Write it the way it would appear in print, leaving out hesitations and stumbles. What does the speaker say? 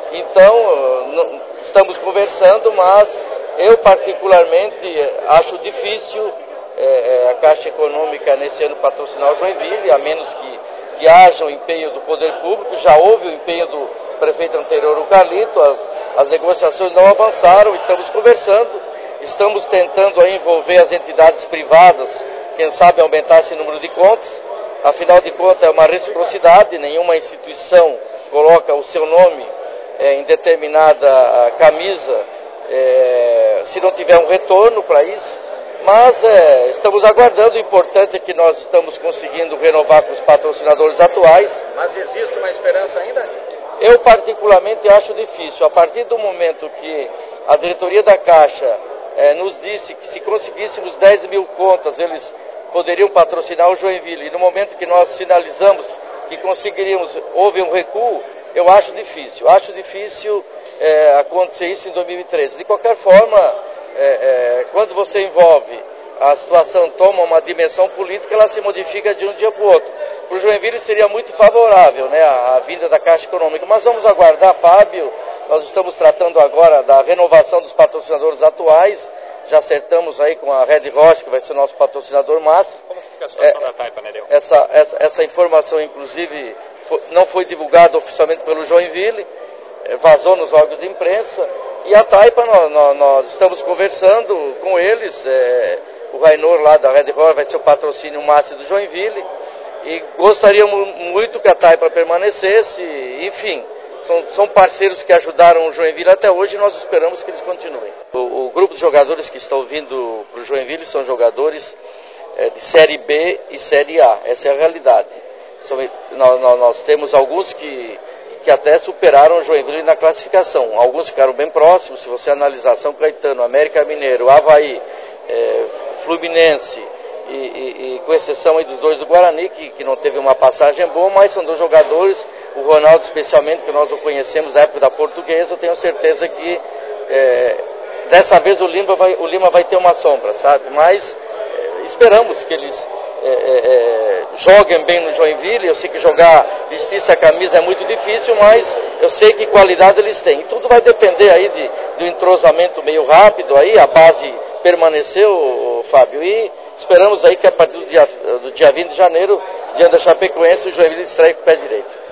Então, estamos conversando, mas eu particularmente acho difícil a Caixa Econômica nesse ano patrocinar o Joinville, a menos que haja um empenho do poder público. Já houve o empenho do prefeito anterior, o Carlito, as negociações não avançaram, estamos conversando, estamos tentando aí envolver as entidades privadas, quem sabe aumentar esse número de contas. Afinal de contas, é uma reciprocidade, nenhuma instituição coloca o seu nome em determinada camisa se não tiver um retorno para isso. Mas estamos aguardando. O importante é que nós estamos conseguindo renovar com os patrocinadores atuais. Mas existe uma esperança ainda? Eu particularmente acho difícil. A partir do momento que a diretoria da Caixa nos disse que se conseguíssemos 10 mil contas, eles poderiam patrocinar o Joinville, e no momento que nós sinalizamos que conseguiríamos, houve um recuo, eu acho difícil. Acho difícil acontecer isso em 2013. De qualquer forma, quando você envolve, a situação toma uma dimensão política, ela se modifica de um dia para o outro. Para o Joinville seria muito favorável, né, a vinda da Caixa Econômica, mas vamos aguardar, Fábio. Nós estamos tratando agora da renovação dos patrocinadores atuais. Já acertamos aí com a Red Roche, que vai ser o nosso patrocinador máximo. Como fica a situação da Taipa, Nereu? Essa informação, inclusive, não foi divulgada oficialmente pelo Joinville, vazou nos órgãos de imprensa. E a Taipa, nós estamos conversando com eles. O Rainor lá da Red Roche vai ser o patrocínio máximo do Joinville. E gostaríamos muito que a Taipa permanecesse. Enfim, são parceiros que ajudaram o Joinville até hoje, e nós esperamos que eles continuem. O grupo de jogadores que estão vindo para o Joinville são jogadores de Série B e Série A. Essa é a realidade. Nós temos alguns que até superaram o Joinville na classificação. Alguns ficaram bem próximos. Se você analisar São Caetano, América Mineiro, Avaí, Fluminense, e com exceção aí dos dois do Guarani, que não teve uma passagem boa, mas são dois jogadores, o Ronaldo especialmente, que nós o conhecemos da época da Portuguesa. Eu tenho certeza que dessa vez o Lima vai ter uma sombra, sabe? Mas esperamos que eles joguem bem no Joinville. Eu sei que vestir essa camisa é muito difícil, mas eu sei que qualidade eles têm. E tudo vai depender aí do entrosamento meio rápido aí. A base permaneceu, Fábio, e esperamos aí que a partir do dia 20 de janeiro, diante da Chapecoense, o Joinville estreie com o pé direito.